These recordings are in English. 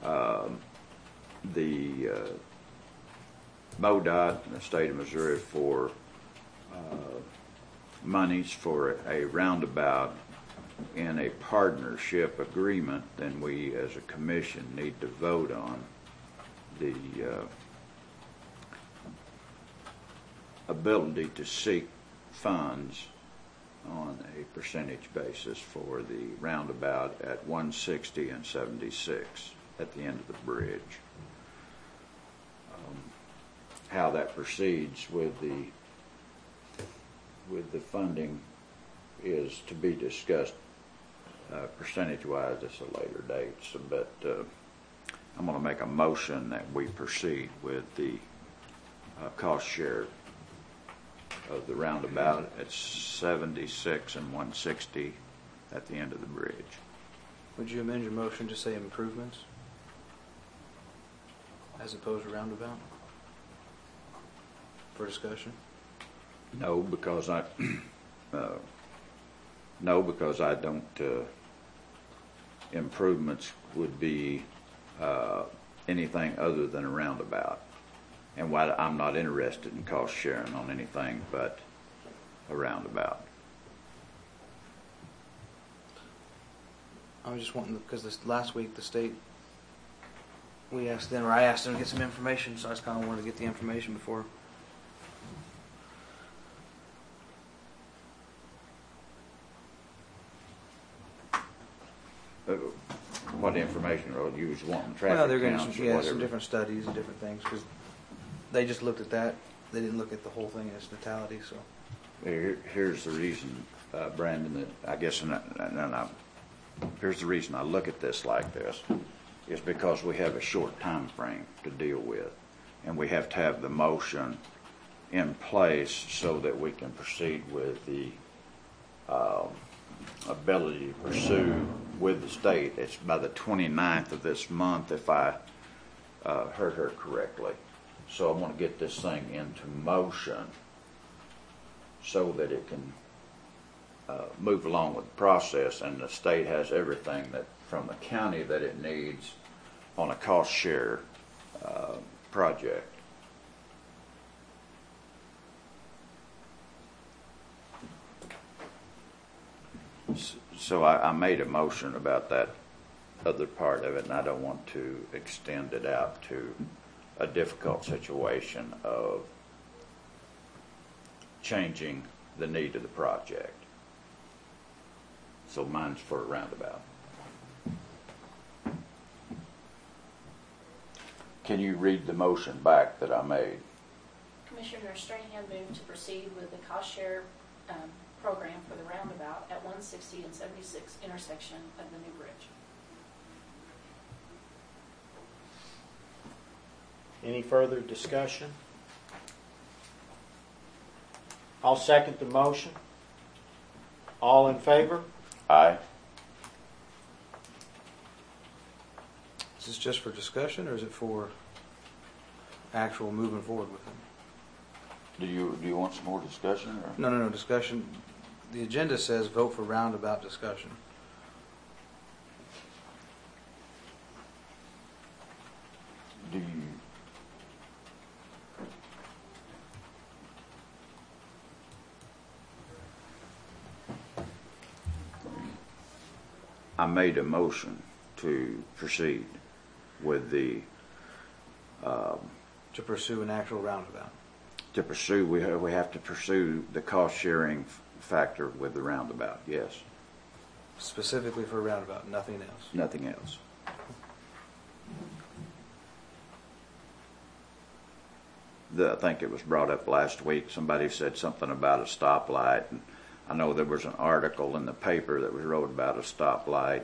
the MoDOT in the state of Missouri for monies for a roundabout in a partnership agreement, then we as a commission need to vote on the ability to seek funds on a percentage basis for the roundabout at 160 and 76 at the end of the bridge. How that proceeds with the funding is to be discussed percentage-wise at a later date. So, but I'm going to make a motion that we proceed with the cost share of the roundabout at 76 and 160 at the end of the bridge. Would you amend your motion to say improvements as opposed to roundabout for discussion? No, because I don't. Improvements would be anything other than a roundabout, and why I'm not interested in cost sharing on anything but a roundabout. I was just wanting, because last week the state, I asked them to get some information, so I just kind of wanted to get the information before. What information are you was wanting? Traffic Well, they're going counts to or some different studies and different things, because they just looked at that. They didn't look at the whole thing in its totality. So here's the reason, Brandon, that I guess, here's the reason I look at this like this, is because we have a short time frame to deal with, and we have to have the motion in place so that we can proceed with the ability to pursue with the state. It's by the 29th of this month, if I heard her correctly. So I want to get this thing into motion so that it can move along with the process, and the state has everything that from the county that it needs on a cost share project. So I made a motion about that other part of it, and I don't want to extend it out to a difficult situation of changing the need of the project. So mine's for a roundabout. Can you read the motion back that I made? Commissioner Strahan moved to proceed with the cost share program for the roundabout at 160 and 76 intersection of the new bridge. Any further discussion? I'll second the motion. All in favor? Aye. is this just for discussion, or is it for actual moving forward with them? Do you want some more discussion? Or? No, discussion. The agenda says vote for roundabout discussion. Do you? I made a motion to proceed with the To pursue an actual roundabout. to pursue. We have to pursue the cost sharing factor with the roundabout. Yes. Specifically for a roundabout, nothing else. Nothing else. I think it was brought up last week. Somebody said something about a stoplight, and I know there was an article in the paper that was wrote about a stoplight.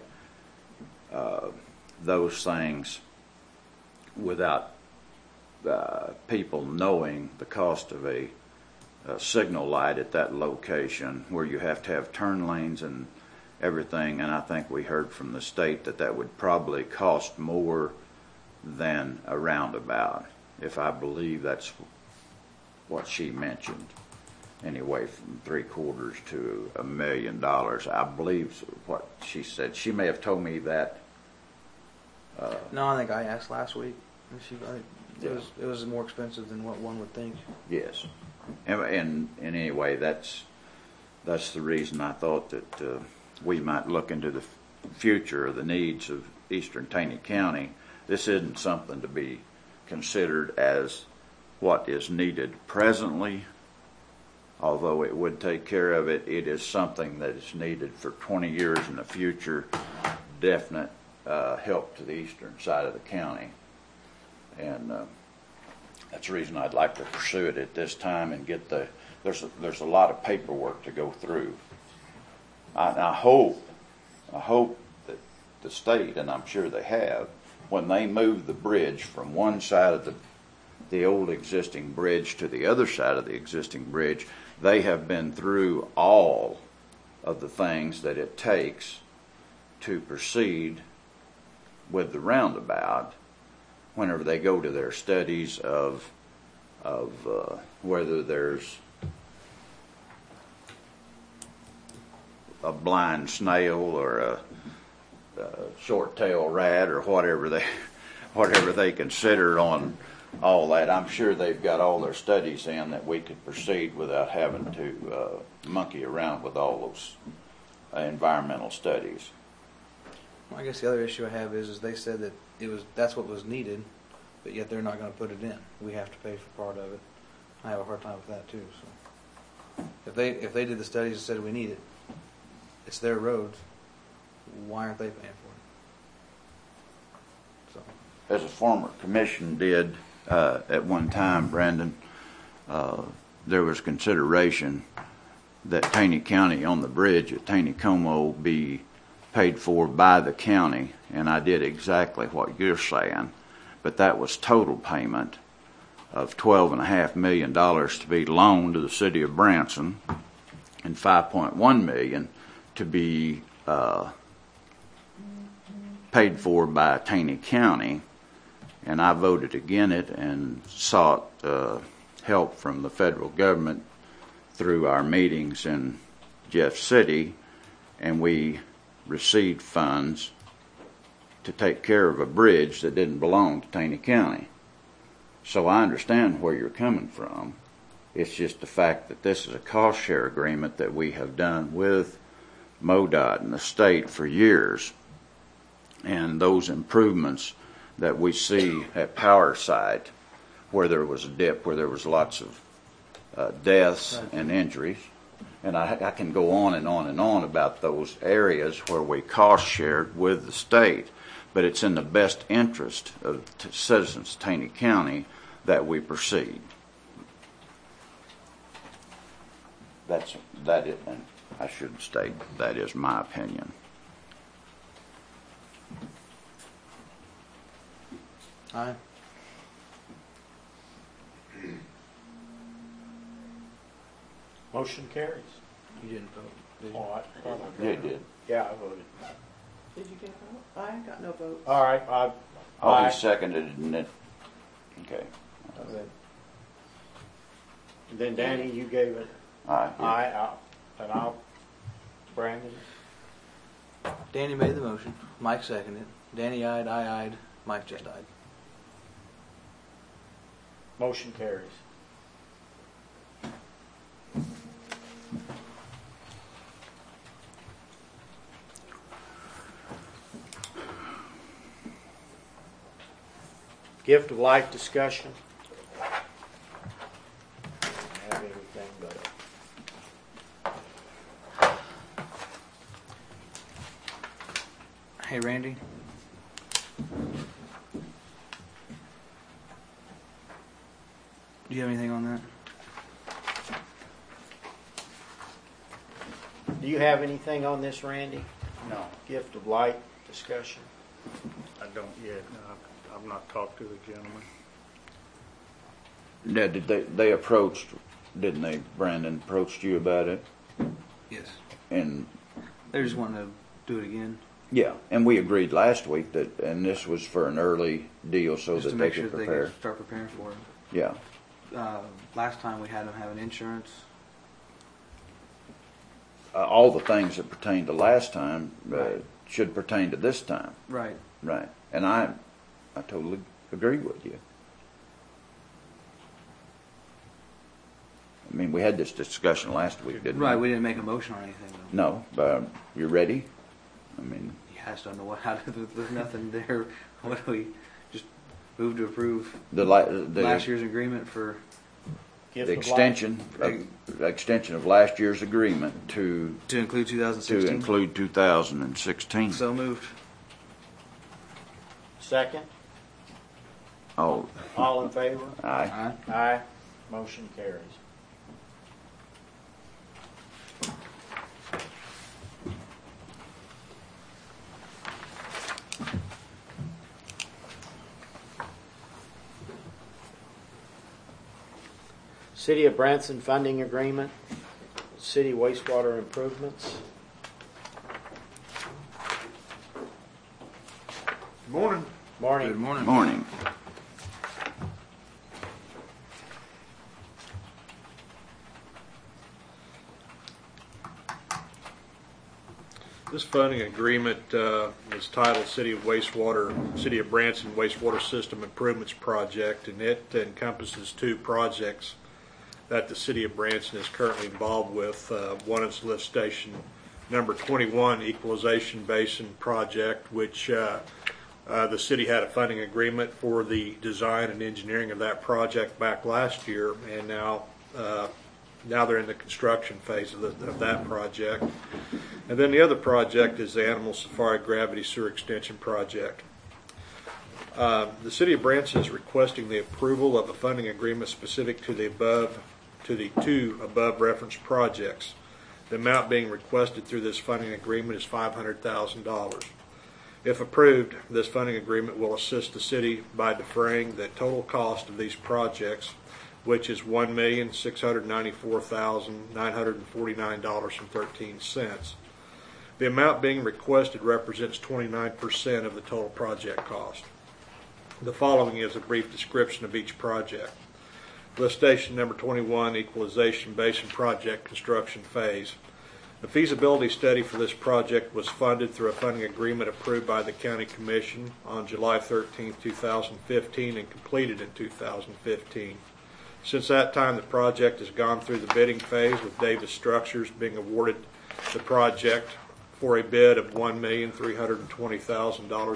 Those things, without people knowing the cost of a signal light at that location, where you have to have turn lanes and everything, and I think we heard from the state that would probably cost more than a roundabout, if I believe that's what she mentioned. Anyway, from $750,000 to $1 million, I believe what she said. She may have told me that No, I think I asked last week. And it was more expensive than what one would think. Yes. And anyway, that's the reason I thought that we might look into the future of the needs of Eastern Taney County. This isn't something to be considered as what is needed presently, although it would take care of it. It is something that is needed for 20 years in the future, definite help to the eastern side of the county. And that's the reason I'd like to pursue it at this time and get there's a lot of paperwork to go through. I hope that the state, and I'm sure they have, when they move the bridge from one side of the old existing bridge to the other side of the existing bridge, they have been through all of the things that it takes to proceed with the roundabout whenever they go to their studies of whether there's a blind snail or a short-tailed rat or whatever they consider on all that. I'm sure they've got all their studies in that we could proceed without having to monkey around with all those environmental studies. Well, I guess the other issue I have is they said that that's what was needed, but yet they're not going to put it in. We have to pay for part of it. I have a hard time with that too. So if they did the studies and said we need it, it's their roads. Why aren't they paying for it? So, As a former commission did at one time, Brandon, there was consideration that Taney County on the bridge at Taney-Como be paid for by the county, and I did exactly what you're saying, but that was total payment of $12.5 million to be loaned to the city of Branson and $5.1 million to be paid for by Taney County, and I voted against it and sought help from the federal government through our meetings in Jeff City, and we received funds to take care of a bridge that didn't belong to Taney County. So I understand where you're coming from. It's just the fact that this is a cost share agreement that we have done with MoDOT and the state for years. And those improvements that we see at Power Site, where there was a dip, where there was lots of deaths and injuries, and I can go on and on and on about those areas where we cost shared with the state, but it's in the best interest of citizens of Taney County that we proceed. That is, and I should state that is my opinion. aye. Motion carries. You didn't vote, did you? Oh, Yeah, it did. Yeah, I voted. Did you get a vote? I got no votes. All right, Oh, he seconded it, and it. Okay. And then Danny, you gave it Aye. aye, and I'll, Brandon. Danny made the motion. Mike seconded. Danny ayed, I ayed, Mike just ayed. Motion carries. Gift of life discussion. I don't have anything but Hey, Randy. Do you have anything on that? Do you have anything on this, Randy? No, Gift of light discussion. I don't yet. No, I've not talked to the gentleman. Yeah, did they approached, didn't they, Brandon, approached you about it? Yes. And They just wanting to do it again. yeah, and we agreed last week that, and this was for an early deal so Just that to they make sure could that they prepare. can start preparing for it. Yeah. Last time we had them have an insurance. All the things that pertained to last time Right. should pertain to this time. Right. Right. And I I totally agree with you. I mean, we had this discussion last week, didn't we? Right, we didn't make a motion on anything though. No, but you ready? I mean, Yeah, I just don't know what, there's nothing there. What do we, just move to approve the last year's agreement for, Gift the of life. extension of last year's agreement to include 2016? include 2016. So moved. Second. Oh, All in favor? aye. Aye. Aye. Motion carries. City of Branson funding agreement, city wastewater improvements. Morning. Morning. Good morning. Morning. This funding agreement is titled City of Branson Wastewater System Improvements Project, and it encompasses two projects that the City of Branson is currently involved with. One is lift station number 21 Equalization Basin Project, which the city had a funding agreement for the design and engineering of that project back last year, and now they're in the construction phase of that project. And then the other project is the Animal Safari Gravity Sewer Extension Project. The City of Branson is requesting the approval of a funding agreement specific to the two above referenced projects. The amount being requested through this funding agreement is $500,000. If approved, this funding agreement will assist the city by defraying the total cost of these projects, which is $1,694,949.13. The amount being requested represents 29% of the total project cost. The following is a brief description of each project. Lift station number 21 Equalization Basin Project construction phase. The feasibility study for this project was funded through a funding agreement approved by the County Commission on July 13, 2015 and completed in 2015. Since that time, the project has gone through the bidding phase, with Davis Structures being awarded the project for a bid of $1,320,000,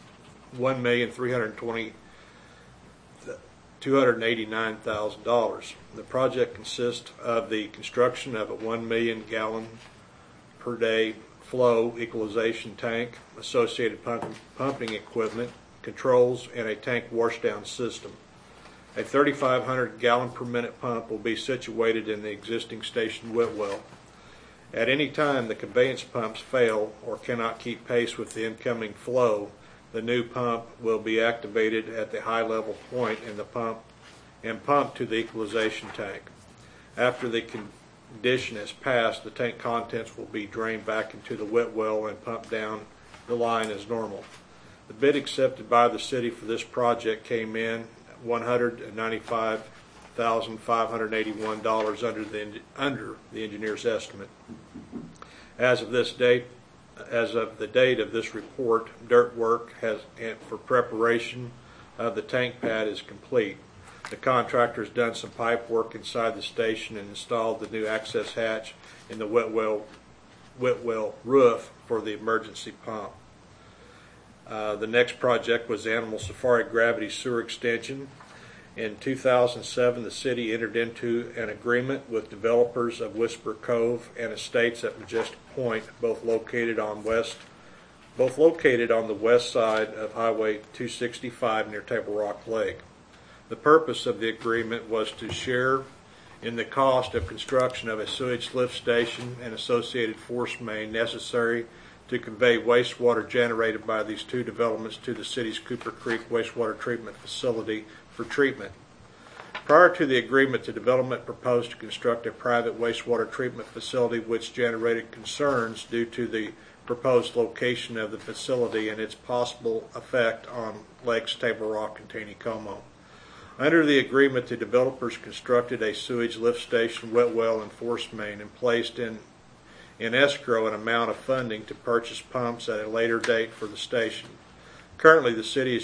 $289,000. The project consists of the construction of a 1 million gallon per day flow equalization tank, associated pumping equipment, controls, and a tank washdown system. A 3,500 gallon per minute pump will be situated in the existing station whitwell. At any time the conveyance pumps fail or cannot keep pace with the incoming flow, the new pump will be activated at the high level point in the pump and pumped to the equalization tank. After the condition is passed, the tank contents will be drained back into the whitwell and pumped down the line as normal. The bid accepted by the city for this project came in $195,581 under the engineer's estimate. As of the date of this report, dirt work for preparation of the tank pad is complete. The contractor has done some pipe work inside the station and installed the new access hatch in the whitwell roof for the emergency pump. The next project was the Animal Safari Gravity Sewer Extension. In 2007, the city entered into an agreement with developers of Whisper Cove and estates at Majestic Point, both located on the west side of Highway 265 near Table Rock Lake. The purpose of the agreement was to share in the cost of construction of a sewage lift station and associated force main necessary to convey wastewater generated by these two developments to the city's Cooper Creek Wastewater Treatment Facility for treatment. Prior to the agreement, the development proposed to construct a private wastewater treatment facility, which generated concerns due to the proposed location of the facility and its possible effect on Lakes Table Rock and Taneycomo. Under the agreement, the developers constructed a sewage lift station, wet well, and force main and placed in escrow an amount of funding to purchase pumps at a later date for the station. Currently, the city is